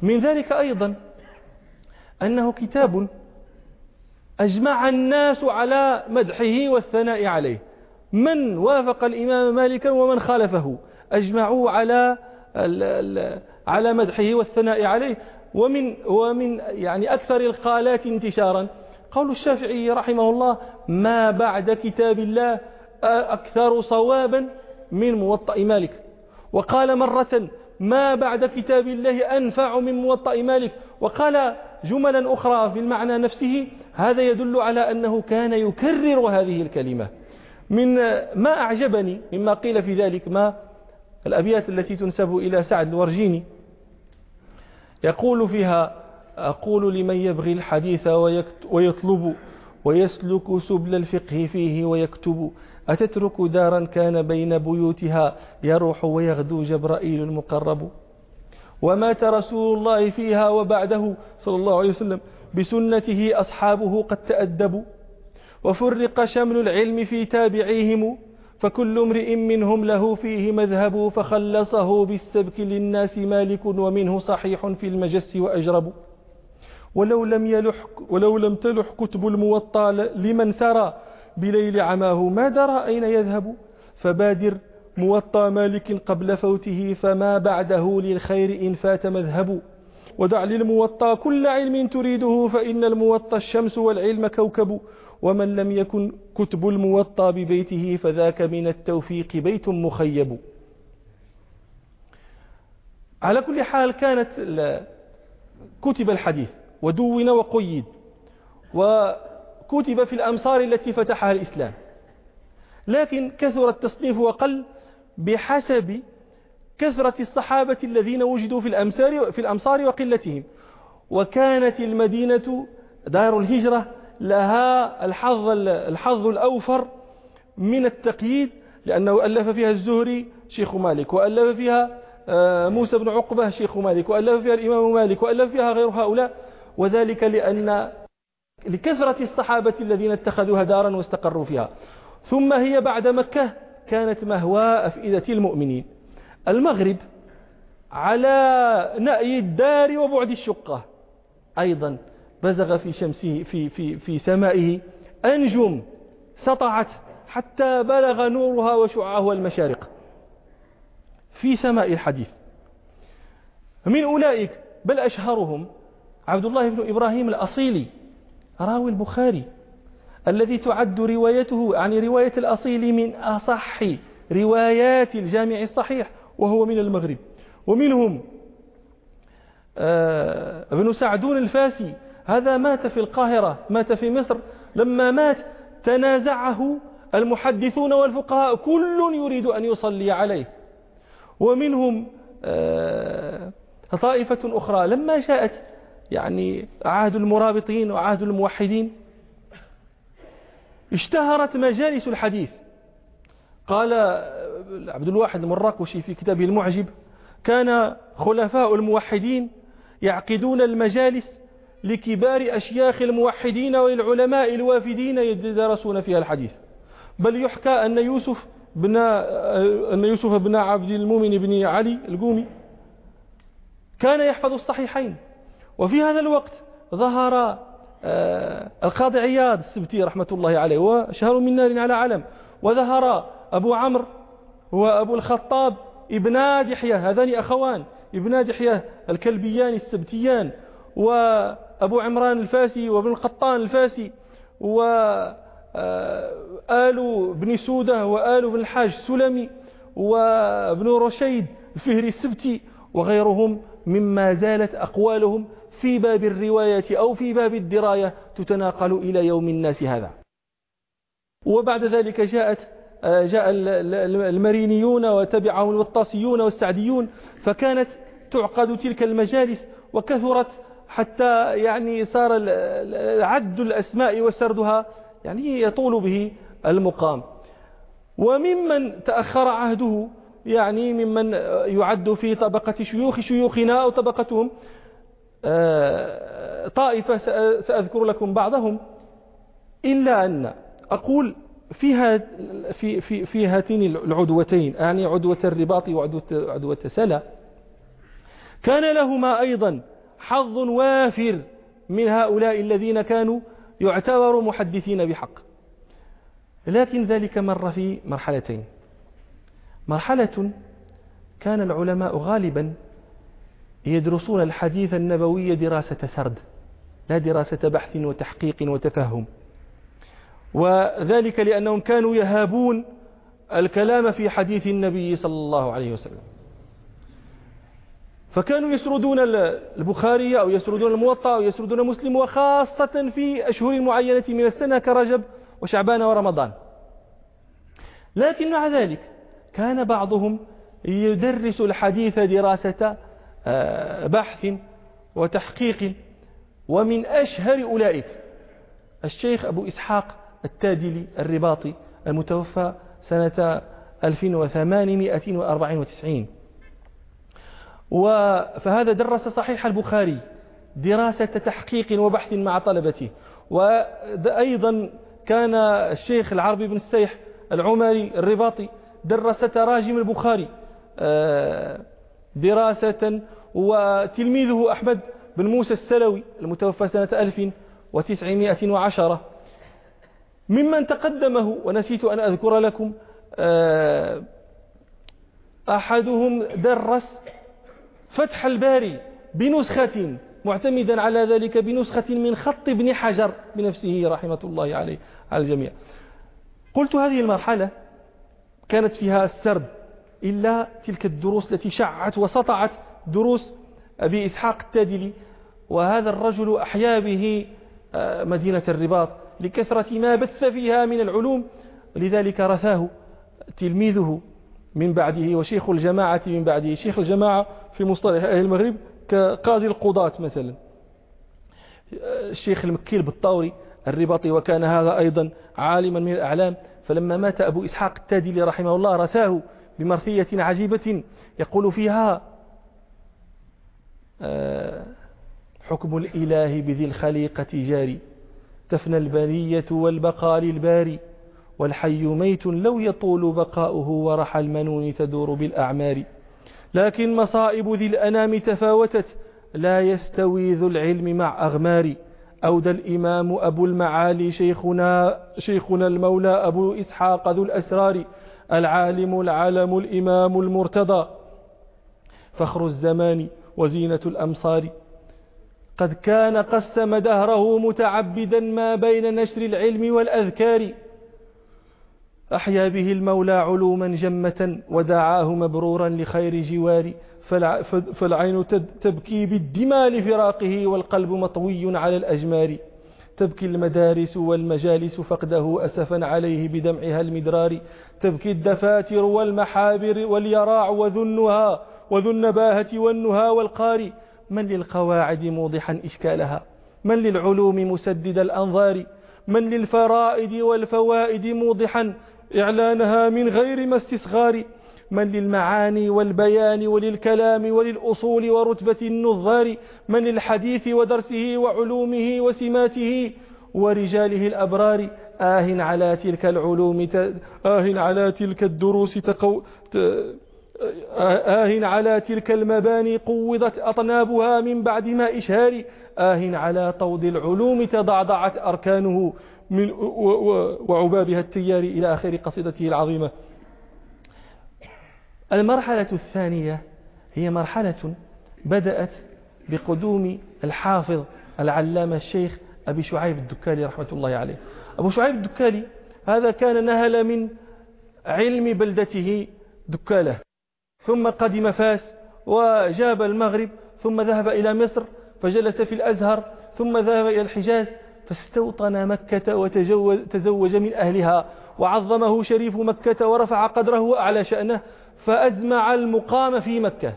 من ذلك أيضا أنه كتاب أجمع الناس على مدحه والثناء عليه، من وافق الإمام مالكا ومن خالفه أجمعوا على مدحه والثناء عليه. ومن يعني أكثر القالات انتشارا قول الشافعي رحمه الله: ما بعد كتاب الله أكثر صوابا من موطأ مالك. وقال مرة: ما بعد كتاب الله أنفع من موطأ مالك. وقال جملا أخرى في المعنى نفسه. هذا يدل على أنه كان يكرر هذه الكلمة. من ما أعجبني مما قيل في ذلك ما الأبيات التي تنسب إلى سعد الورجيني، يقول فيها: أقول لمن يبغي الحديث ويطلب ويسلك سبل الفقه فيه ويكتب، أتترك دارا كان بين بيوتها يروح ويغدو جبرائيل المقرب، ومات رسول الله فيها وبعده صلى الله عليه وسلم بسنته أصحابه قد تأدبوا، وفرق شمل العلم في تابعيهم، فكل امرئ منهم له فيه مذهب، فخلصه بالسبك للناس مالك، ومنه صحيح في المجس وأجرب. ولو لم تلح كتب الموطى لمن سرى بليل عماه ما درى أين يذهب، فبادر موطى مالك قبل فوته، فما بعده للخير إن فات مذهب، ودع للموطى كل علم تريده، فإن الموطى الشمس والعلم كوكب، ومن لم يكن كتب الموطى ببيته فذاك من التوفيق بيت مخيب. على كل حال كانت كتب الحديث ودون وقيد وكتب في الأمصار التي فتحها الإسلام، لكن كثر التصنيف وقل بحسب كثرة الصحابة الذين وجدوا في الأمصار وقلتهم. وكانت المدينة دار الهجرة لها الحظ الأوفر من التقييد، لأنه ألف فيها الزهري شيخ مالك، وألف فيها موسى بن عقبة شيخ مالك، وألف فيها الإمام مالك، وألف فيها غير هؤلاء، وذلك لأن لكثرة الصحابة الذين اتخذوها دارا واستقروا فيها. ثم هي بعد مكة كانت مهوى أفئدة المؤمنين. المغرب على نأي الدار وبعد الشقة أيضا بزغ في شمسه في سمائه أنجم سطعت حتى بلغ نورها وشعاعها المشارق في سماء الحديث. من أولئك بل أشهرهم عبد الله بن إبراهيم الأصيلي راوي البخاري، الذي تعد روايته عن رواية الأصيل من أصح روايات الجامع الصحيح، وهو من المغرب. ومنهم ابن سعدون الفاسي، هذا مات في القاهرة، مات في مصر. لما مات تنازعه المحدثون والفقهاء، كل يريد أن يصلي عليه. ومنهم طائفة أخرى لما جاءت يعني عهد المرابطين وعهد الموحدين اشتهرت مجالس الحديث. قال عبد الواحد المراكشي في كتابه المعجب: كان خلفاء الموحدين يعقدون المجالس لكبار أشياخ الموحدين والعلماء الوافدين يدرسون فيها الحديث. بل يحكى أن يوسف بن عبد المؤمن بن علي القومي كان يحفظ الصحيحين. وفي هذا الوقت ظهر القاضي عياض السبتي رحمة الله عليه وشهر من نار على علم، وظهر أبو عمرو وأبو الخطاب ابن دحية، هذان أخوان ابن دحية الكلبيان السبتيان، وأبو عمران الفاسي وابن القطان الفاسي، وآل بن سودة وآل بن الحاج السلمي وابن رشيد الفهري السبتي وغيرهم، مما زالت أقوالهم في باب الرواية أو في باب الدراية تتناقل إلى يوم الناس هذا. وبعد ذلك جاء المرينيون وتبعهم الوطاسيون والسعديون، فكانت تعقد تلك المجالس وكثرت حتى يعني صار عد الأسماء وسردها يعني يطول به المقام. وممن تأخر عهده يعني ممن يعد في طبقة شيوخنا أو طبقتهم طائفة سأذكر لكم بعضهم، إلا أن أقول في هاتين العدوتين، يعني عدوة الرباط وعدوة سلا، كان لهما أيضا حظ وافر من هؤلاء الذين كانوا يعتبروا محدثين بحق. لكن ذلك مر في مرحلتين. مرحلة كان العلماء غالبا يدرسون الحديث النبوي دراسة سرد، لا دراسة بحث وتحقيق وتفهم، وذلك لأنهم كانوا يهابون الكلام في حديث النبي صلى الله عليه وسلم، فكانوا يسردون البخاري أو يسردون الموطأ أو يسردون مسلم، وخاصة في أشهر معينة من السنة كرجب وشعبان ورمضان. لكن مع ذلك كان بعضهم يدرس الحديث دراسة بحث وتحقيق، ومن أشهر أولئك الشيخ أبو إسحاق التادلي الرباطي المتوفى سنة 1894. فهذا درس صحيح البخاري دراسة تحقيق وبحث مع طلبته. وأيضا كان الشيخ العربي بن السيح العمري الرباطي درس تراجم البخاري دراسة، وتلميذه أحمد بن موسى السلوي المتوفى سنة 1910. ممن تقدمه ونسيت أن أذكر لكم أحدهم درس فتح الباري بنسخة، معتمدا على ذلك بنسخة من خط ابن حجر بنفسه رحمة الله عليه على الجميع. قلت هذه المرحلة كانت فيها السرد، إلا تلك الدروس التي شعت وسطعت دروس أبي إسحاق التادلي، وهذا الرجل أحيا به مدينة الرباط لكثرة ما بث فيها من العلوم، لذلك رثاه تلميذه من بعده وشيخ الجماعة من بعده. شيخ الجماعة في مصطلح أهل المغرب كقاضي القضاة مثلا الشيخ المكيل بالطوري الرباطي، وكان هذا أيضا عالما من الأعلام. فلما مات أبو إسحاق التادلي رحمه الله رثاه بمرثية عجيبة يقول فيها: حكم الإله بذي الخليقة جاري، تفنى البرية والبقاء للباري، والحي ميت لو يطول بقاؤه، ورحى المنون تدور بالأعمار. لكن مصائب ذي الأنام تفاوتت، لا يستوي ذو العلم مع أغمار. أودى الإمام أبو المعالي شيخنا المولى أبو إسحاق ذو الأسرار، العالم العلم الإمام المرتضى، فخر الزمان وزينة الأمصار. قد كان قسم دهره متعبدا ما بين نشر العلم والأذكار، أحيا به المولى علوما جمة، ودعاه مبرورا لخير جوار. فالعين تبكي بالدماء لفراقه، والقلب مطوي على الأجمار. تبكي المدارس والمجالس فقده، أسفا عليه بدمعها المدرار. تبكي الدفاتر والمحابر واليراع وذو النباهة والنهى والقار. من للقواعد موضحا إشكالها، من للعلوم مسدد الأنظار، من للفرائد والفوائد موضحا إعلانها من غير ما استصغار. من للمعاني والبيان وللكلام وللأصول ورتبة النظار. من للحديث ودرسه وعلومه وسماته ورجاله الأبرار. على تلك العلوم على تلك الدروس على تلك المباني قوضت أطنابها من بعد ما إشهار. على طود العلوم تضعضعت أركانه من وعبابها التيار، إلى آخر قصيدته العظيمة. المرحلة الثانية هي مرحلة بدأت بقدوم الحافظ العلامة الشيخ أبي شعيب الدكالي رحمة الله عليه. أبو شعيب الدكالي هذا كان نهل من علم بلدته دكالة، ثم قدم فاس وجاب المغرب، ثم ذهب إلى مصر فجلس في الأزهر، ثم ذهب إلى الحجاز فاستوطن مكة وتزوج من أهلها، وعظمه شريف مكة ورفع قدره وأعلى شأنه، فأزمع المقام في مكة.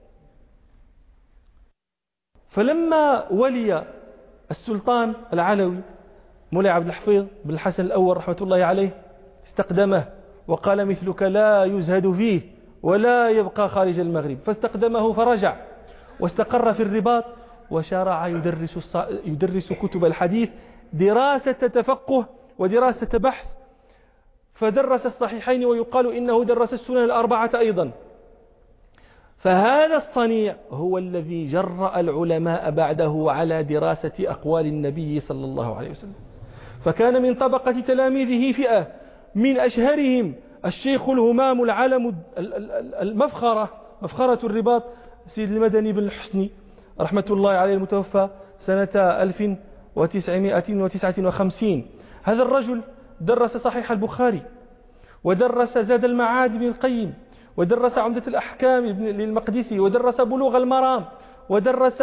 فلما ولي السلطان العلوي مولاي عبد الحفيظ بن الحسن الأول رحمة الله عليه استقدمه وقال: مثلك لا يزهد فيه ولا يبقى خارج المغرب. فاستقدمه فرجع واستقر في الرباط، وشرع يدرس كتب الحديث دراسة تفقه ودراسة بحث، فدرس الصحيحين، ويقال إنه درس السنن الأربعة أيضا. فهذا الصنيع هو الذي جرأ العلماء بعده على دراسة أقوال النبي صلى الله عليه وسلم. فكان من طبقة تلاميذه فئة من أشهرهم الشيخ الهمام العلم مفخرة الرباط سيد المدني بن الحسني رحمة الله عليه المتوفى سنة 1959. هذا الرجل درس صحيح البخاري، ودرس زاد المعاد بن القيم، ودرس عمدة الأحكام للمقدسي، ودرس بلوغ المرام، ودرس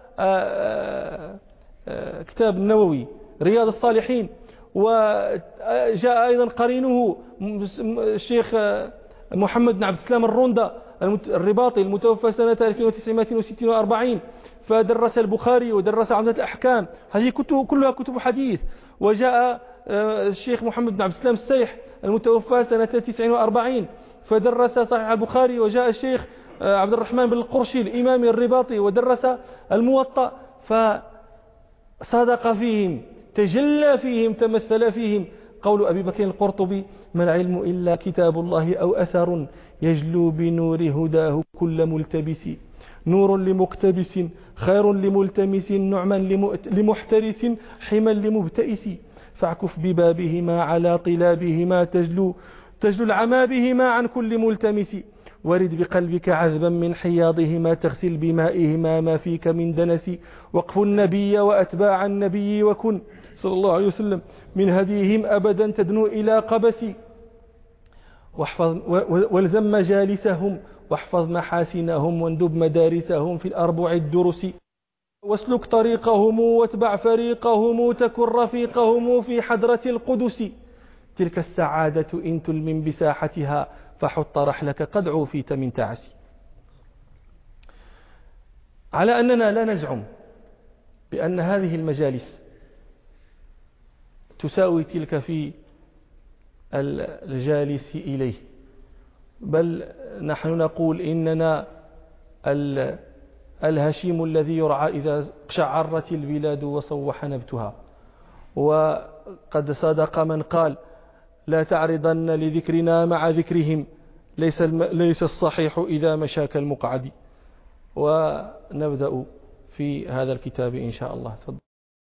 كتاب النووي رياض الصالحين. وجاء أيضا قرينه الشيخ محمد بن عبد السلام الرندة الرباطي المتوفى سنة 1946، فدرس البخاري ودرس عمدة الأحكام، هذه كلها كتب حديث. وجاء الشيخ محمد بن عبد السلام السيح المتوفى سنة 49، فدرس صحيح البخاري. وجاء الشيخ عبد الرحمن بن القرشي الإمام الرباطي ودرس الموطأ، فصدق فيهم، تجلى فيهم، تمثل فيهم قول أبي بكر القرطبي: ما العلم إلا كتاب الله أو أثر يجلو بنور هداه كل ملتبس، نور لمقتبس خير لملتمس، نعما لمحترس حما لمبتئس، فاعكف ببابهما على طلابهما تجلو العمى بهما عن كل ملتمس، ورد بقلبك عذبا من حياضهما تغسل بمائهما ما فيك من دنس، وقف النبي وأتباع النبي وكن صلى الله عليه وسلم من هديهم أبدا تدنو إلى قبس، والزم مجالسهم واحفظ محاسنهم واندب مدارسهم في الأربع الدرس، واسلك طريقهم واتبع فريقهم تكن رفيقهم في حضرة القدس، تلك السعادة إن تلمن بساحتها فحط رحلك قد عوفيت من تعس. على أننا لا نزعم بأن هذه المجالس تساوي تلك في الجالس إليه، بل نحن نقول إننا الهشيم الذي يرعى إذا شعرت البلاد وصوح نبتها. وقد صدق من قال: لا تعرضن لذكرنا مع ذكرهم، ليس الصحيح إذا مشاك المقعد. ونبدأ في هذا الكتاب إن شاء الله.